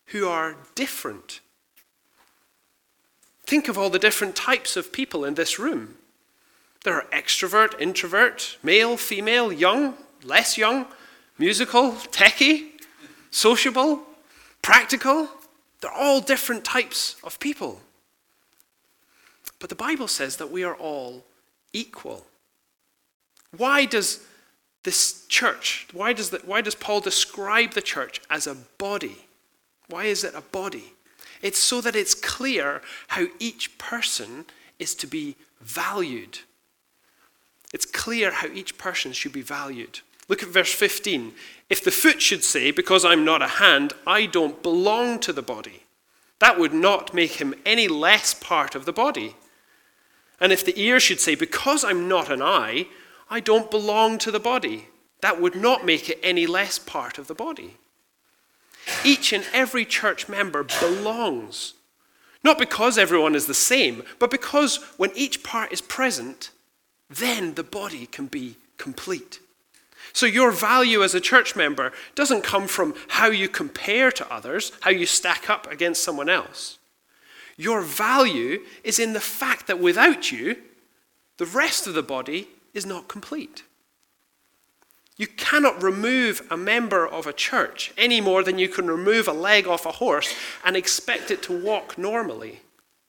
who are different. Think of all the different types of people in this room. There are extrovert, introvert, male, female, young, less young, musical, techie, sociable, practical. They're all different types of people. But the Bible says that we are all equal. Why does this church, why does Paul describe the church as a body? Why is it a body? It's so that it's clear how each person is to be valued. It's clear how each person should be valued. Look at verse 15. If the foot should say, because I'm not a hand, I don't belong to the body, that would not make him any less part of the body. And if the ear should say, because I'm not an eye, I don't belong to the body, that would not make it any less part of the body. Each and every church member belongs, not because everyone is the same, but because when each part is present, then the body can be complete. So your value as a church member doesn't come from how you compare to others, how you stack up against someone else. Your value is in the fact that without you, the rest of the body is not complete. You cannot remove a member of a church any more than you can remove a leg off a horse and expect it to walk normally.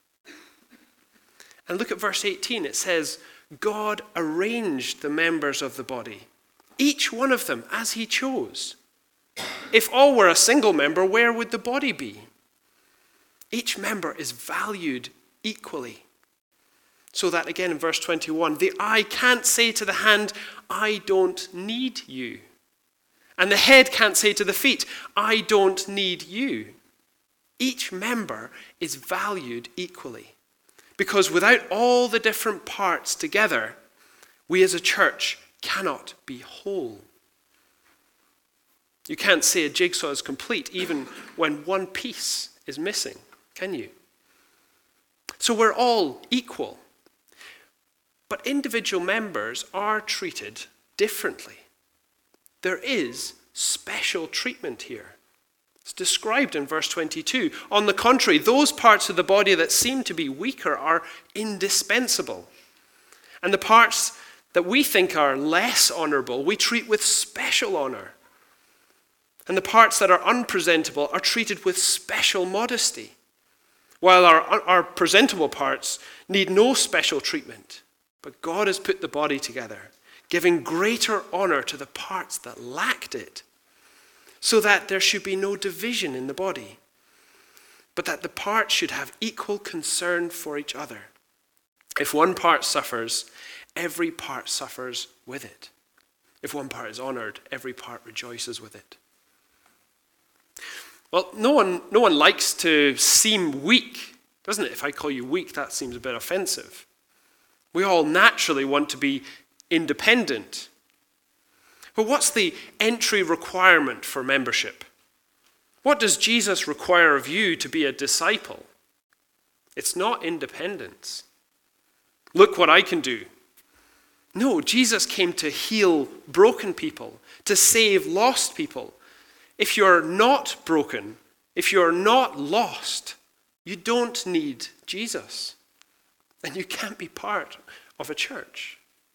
And look at verse 18. It says, God arranged the members of the body, each one of them as he chose. If all were a single member, where would the body be? Each member is valued equally. So that again in verse 21, the eye can't say to the hand, I don't need you. And the head can't say to the feet, I don't need you. Each member is valued equally. Because without all the different parts together, we as a church cannot be whole. You can't say a jigsaw is complete even when one piece is missing, can you? So we're all equal. But individual members are treated differently. There is special treatment here. It's described in verse 22. On the contrary, those parts of the body that seem to be weaker are indispensable. And the parts that we think are less honorable, we treat with special honor. And the parts that are unpresentable are treated with special modesty, while our presentable parts need no special treatment. But God has put the body together, giving greater honor to the parts that lacked it, so that there should be no division in the body, but that the parts should have equal concern for each other. If one part suffers, every part suffers with it. If one part is honored, every part rejoices with it. Well, no one likes to seem weak, doesn't it? If I call you weak, that seems a bit offensive. We all naturally want to be independent. But what's the entry requirement for membership? What does Jesus require of you to be a disciple? It's not independence. Look what I can do. No, Jesus came to heal broken people, to save lost people. If you're not broken, if you're not lost, you don't need Jesus. And you can't be part of a church.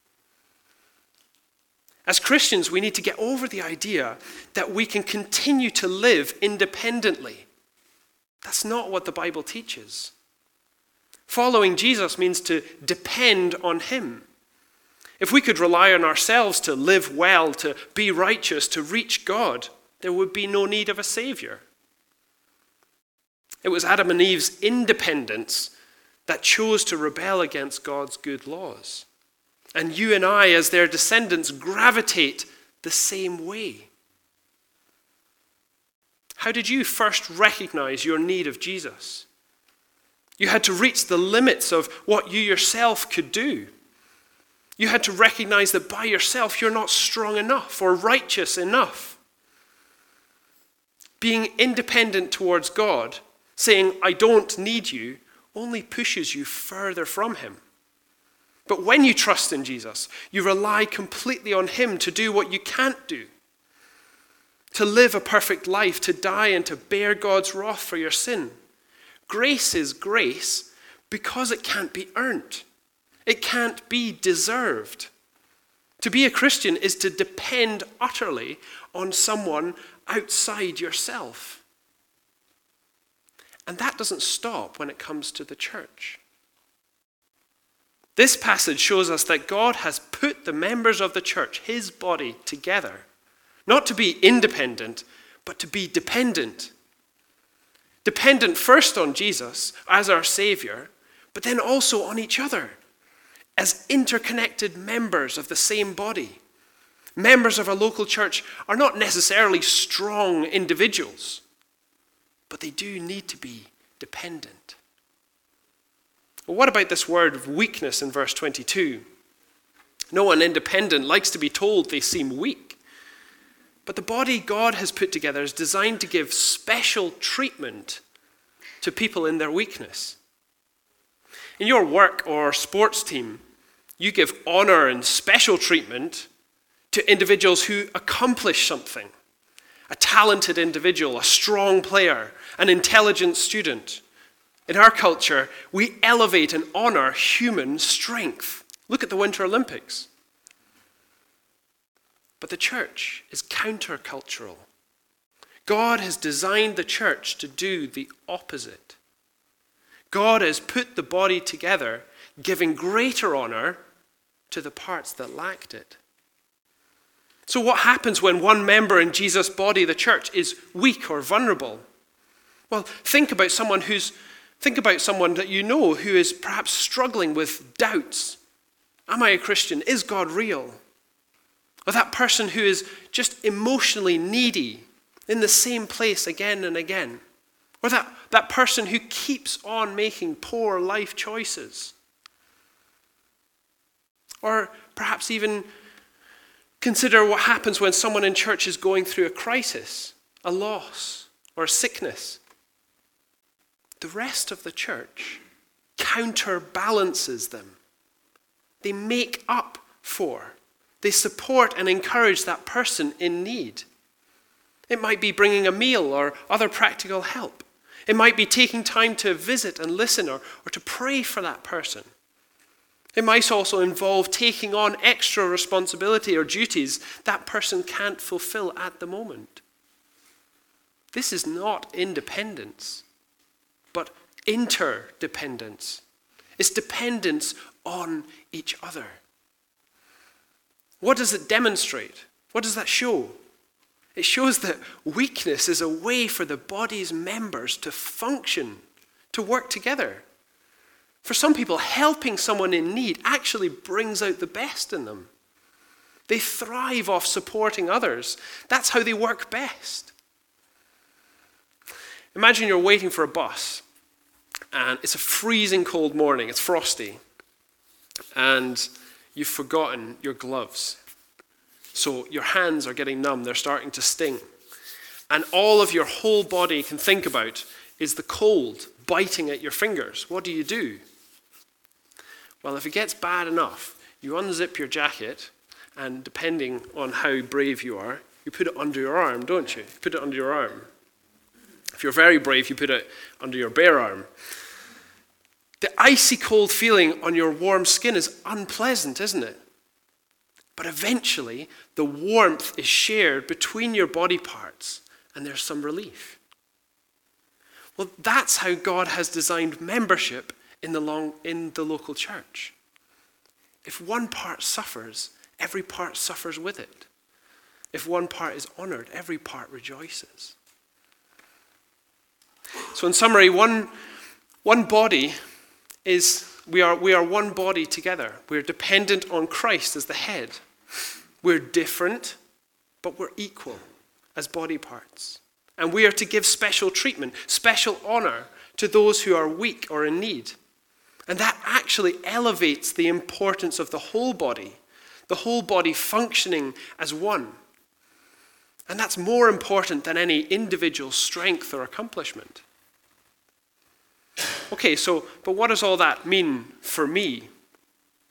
As Christians, we need to get over the idea that we can continue to live independently. That's not what the Bible teaches. Following Jesus means to depend on him. If we could rely on ourselves to live well, to be righteous, to reach God, there would be no need of a Savior. It was Adam and Eve's independence that chose to rebel against God's good laws. And you and I, as their descendants, gravitate the same way. How did you first recognize your need of Jesus? You had to reach the limits of what you yourself could do. You had to recognize that by yourself you're not strong enough or righteous enough. Being independent towards God, saying, I don't need you, only pushes you further from him. But when you trust in Jesus, you rely completely on him to do what you can't do. to live a perfect life, to die and to bear God's wrath for your sin. Grace is grace because it can't be earned. It can't be deserved. To be a Christian is to depend utterly on someone outside yourself. And that doesn't stop when it comes to the church. This passage shows us that God has put the members of the church, his body, together, not to be independent, but to be dependent. Dependent first on Jesus as our Savior, but then also on each other as interconnected members of the same body. Members of a local church are not necessarily strong individuals, but they do need to be dependent. Well, what about this word of weakness in verse 22? No one independent likes to be told they seem weak. But the body God has put together is designed to give special treatment to people in their weakness. In your work or sports team, you give honor and special treatment to individuals who accomplish something. A talented individual, a strong player, an intelligent student. In our culture, we elevate and honor human strength. Look at the Winter Olympics. But the church is countercultural. God has designed the church to do the opposite. God has put the body together, giving greater honor to the parts that lacked it. So what happens when one member in Jesus' body, the church, is weak or vulnerable? Well, think about someone that you know who is perhaps struggling with doubts. Am I a Christian? Is God real? Or that person who is just emotionally needy in the same place again and again. Or that person who keeps on making poor life choices. Or perhaps even consider what happens when someone in church is going through a crisis, a loss, or a sickness. The rest of the church counterbalances them. They make up for, they support and encourage that person in need. It might be bringing a meal or other practical help. It might be taking time to visit and listen or to pray for that person. It might also involve taking on extra responsibility or duties that person can't fulfill at the moment. This is not independence, but interdependence. It's dependence on each other. What does it demonstrate? What does that show? It shows that weakness is a way for the body's members to function, to work together. For some people, helping someone in need actually brings out the best in them. They thrive off supporting others. That's how they work best. Imagine you're waiting for a bus, and it's a freezing cold morning, it's frosty, and you've forgotten your gloves. So your hands are getting numb, they're starting to sting. And all of your whole body can think about is the cold biting at your fingers. What do? Well, if it gets bad enough, you unzip your jacket, and depending on how brave you are, you put it under your arm, don't you? You put it under your arm. If you're very brave, you put it under your bare arm. The icy cold feeling on your warm skin is unpleasant, isn't it? But eventually, the warmth is shared between your body parts, and there's some relief. Well, that's how God has designed membership in the local church. If one part suffers, every part suffers with it. If one part is honored, every part rejoices. So in summary, one body is, we are one body together. We're dependent on Christ as the head. We're different, but we're equal as body parts. And we are to give special treatment, special honor to those who are weak or in need. And that actually elevates the importance of the whole body functioning as one. And that's more important than any individual strength or accomplishment. Okay, but what does all that mean for me?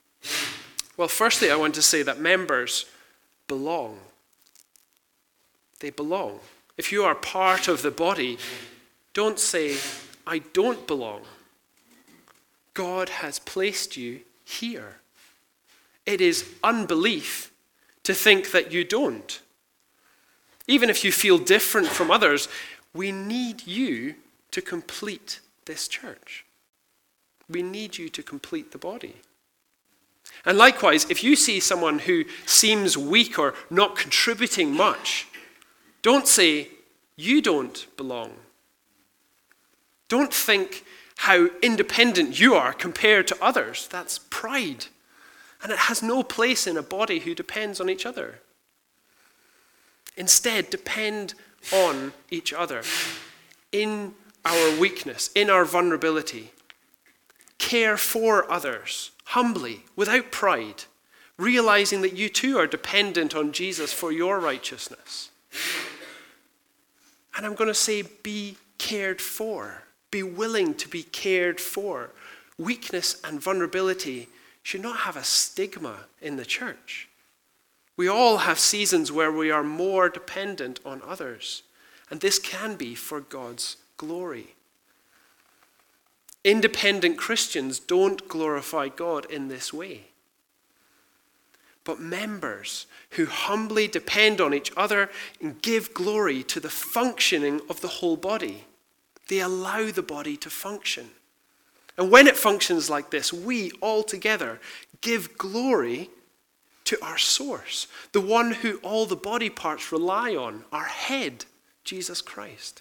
Well, firstly, I want to say that members belong. They belong. If you are part of the body, don't say, I don't belong. God has placed you here. It is unbelief to think that you don't. Even if you feel different from others, we need you to complete this church. We need you to complete the body. And likewise, if you see someone who seems weak or not contributing much, don't say, you don't belong. Don't think how independent you are compared to others. That's pride. And it has no place in a body who depends on each other. Instead, depend on each other in our weakness, in our vulnerability. Care for others humbly, without pride, realizing that you too are dependent on Jesus for your righteousness. And I'm going to say, be cared for. Be willing to be cared for. Weakness and vulnerability should not have a stigma in the church. We all have seasons where we are more dependent on others, and this can be for God's glory. Independent Christians don't glorify God in this way. But members who humbly depend on each other and give glory to the functioning of the whole body, they allow the body to function. And when it functions like this, we all together give glory to our source, the one who all the body parts rely on, our head, Jesus Christ.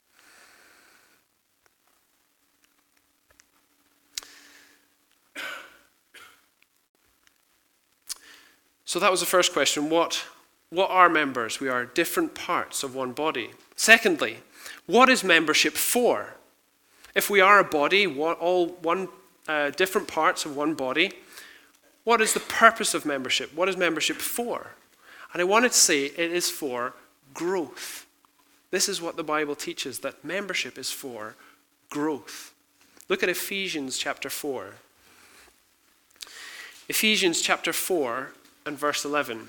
So that was the first question. What are members? We are different parts of one body. Secondly, what is membership for? If we are a body, different parts of one body, what is the purpose of membership? What is membership for? And I wanted to say it is for growth. This is what the Bible teaches, that membership is for growth. Look at Ephesians chapter 4. Ephesians chapter 4 and verse 11.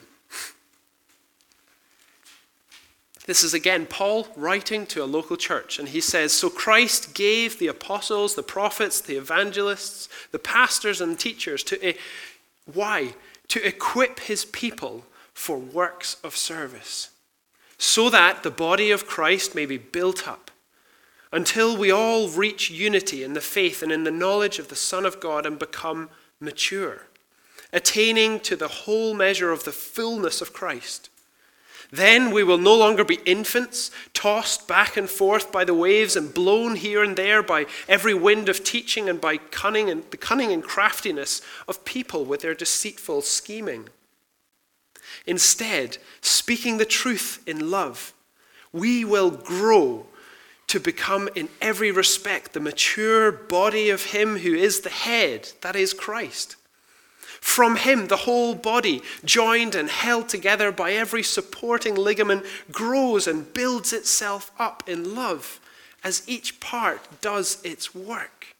This is again Paul writing to a local church, and he says, so Christ gave the apostles, the prophets, the evangelists, the pastors and teachers why? To equip his people for works of service, so that the body of Christ may be built up until we all reach unity in the faith and in the knowledge of the Son of God and become mature, attaining to the whole measure of the fullness of Christ. Then we will no longer be infants, tossed back and forth by the waves and blown here and there by every wind of teaching and by the cunning and craftiness of people with their deceitful scheming. Instead, speaking the truth in love, we will grow to become in every respect the mature body of him who is the head, that is Christ. From him, the whole body, joined and held together by every supporting ligament, grows and builds itself up in love as each part does its work.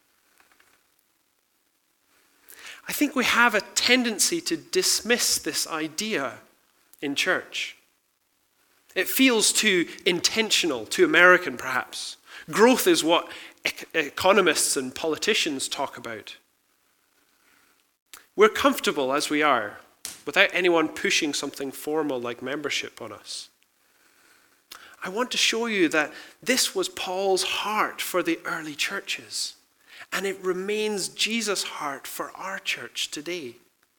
I think we have a tendency to dismiss this idea in church. It feels too intentional, too American perhaps. Growth is what economists and politicians talk about. We're comfortable as we are, without anyone pushing something formal like membership on us. I want to show you that this was Paul's heart for the early churches, and it remains Jesus' heart for our church today.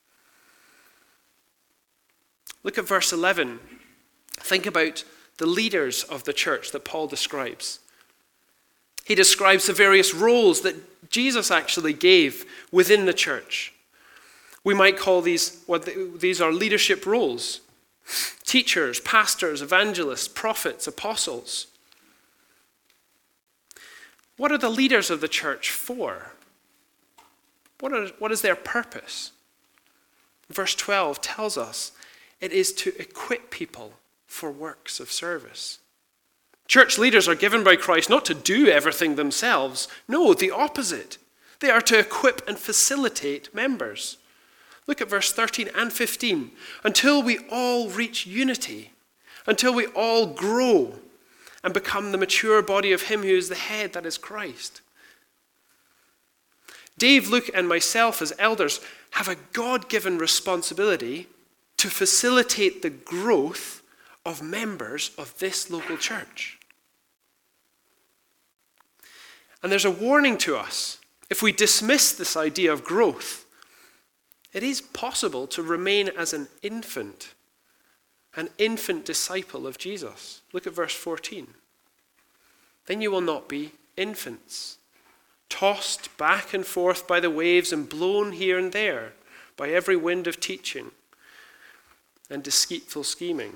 Look at verse 11. Think about the leaders of the church that Paul describes. He describes the various roles that Jesus actually gave within the church. We might call these are leadership roles. Teachers, pastors, evangelists, prophets, apostles. What are the leaders of the church for? What is their purpose? Verse 12 tells us it is to equip people for works of service. Church leaders are given by Christ not to do everything themselves. No, the opposite. They are to equip and facilitate members. Look at verse 13 and 15. Until we all reach unity until we all grow and become the mature body of him who is the head, that is Christ. Dave, Luke, and myself as elders have a God-given responsibility to facilitate the growth of members of this local church. And there's a warning to us. If we dismiss this idea of growth, it is possible to remain as an infant disciple of Jesus. Look at verse 14. Then you will not be infants, tossed back and forth by the waves and blown here and there by every wind of teaching and deceitful scheming.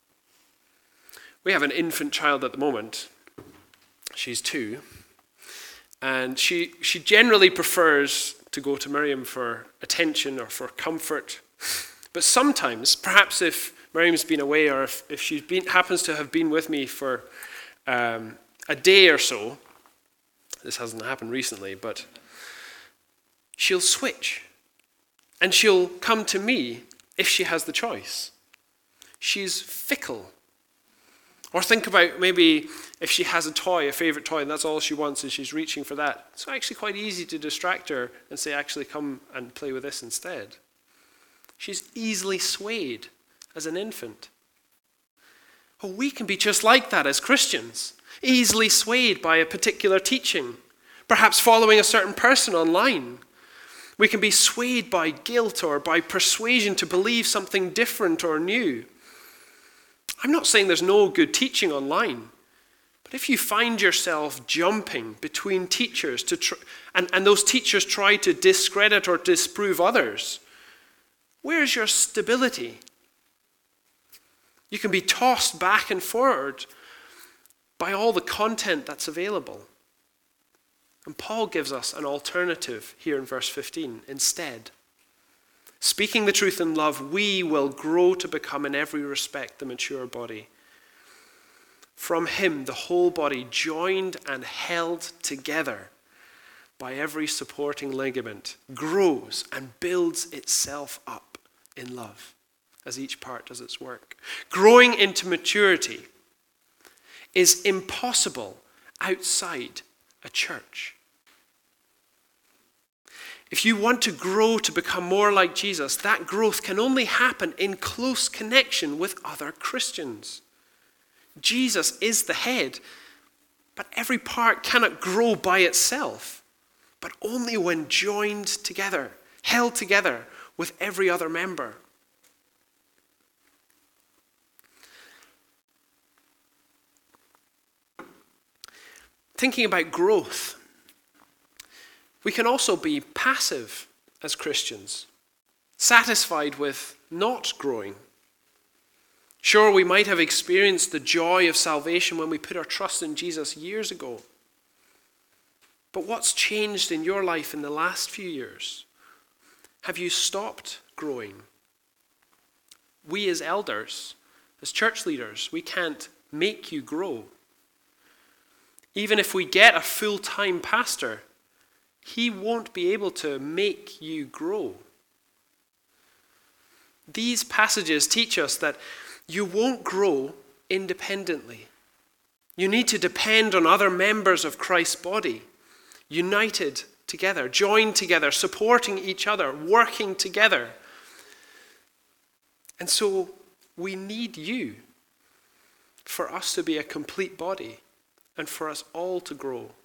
We have an infant child at the moment. She's 2. And she generally prefers to go to Miriam for attention or for comfort. But sometimes, perhaps if Miriam's been away or if she happens to have been with me for a day or so, this hasn't happened recently, but she'll switch. And she'll come to me if she has the choice. She's fickle. Or think about maybe if she has a toy, a favorite toy, and that's all she wants and she's reaching for that. It's actually quite easy to distract her and say, actually come and play with this instead. She's easily swayed as an infant. Oh, we can be just like that as Christians, easily swayed by a particular teaching, perhaps following a certain person online. We can be swayed by guilt or by persuasion to believe something different or new. I'm not saying there's no good teaching online, but if you find yourself jumping between teachers and those teachers try to discredit or disprove others, where's your stability? You can be tossed back and forward by all the content that's available. And Paul gives us an alternative here in verse 15 instead. Speaking the truth in love, we will grow to become in every respect the mature body. From him, the whole body, joined and held together by every supporting ligament, grows and builds itself up in love as each part does its work. Growing into maturity is impossible outside a church. If you want to grow to become more like Jesus, that growth can only happen in close connection with other Christians. Jesus is the head, but every part cannot grow by itself, but only when joined together, held together with every other member. Thinking about growth, we can also be passive as Christians, satisfied with not growing. Sure, we might have experienced the joy of salvation when we put our trust in Jesus years ago. But what's changed in your life in the last few years? Have you stopped growing? We as elders, as church leaders, we can't make you grow. Even if we get a full-time pastor, he won't be able to make you grow. These passages teach us that you won't grow independently. You need to depend on other members of Christ's body, united together, joined together, supporting each other, working together. And so we need you for us to be a complete body and for us all to grow.